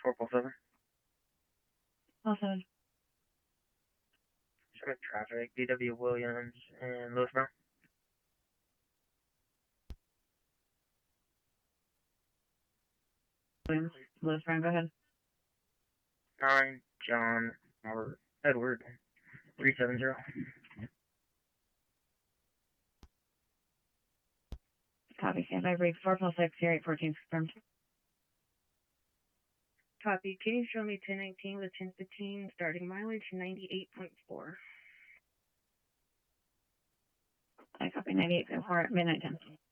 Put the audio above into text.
447. Also, Check traffic, DW Williams and Lewis Brown. Williams, Lewis Brown, go ahead. 9, John, or Edward, 370. Copy, standby brief, 446, here 814, confirmed. Copy. Can you show me 1019 with 1015, starting mileage 98.4? I copy 98.4 at midnight 10.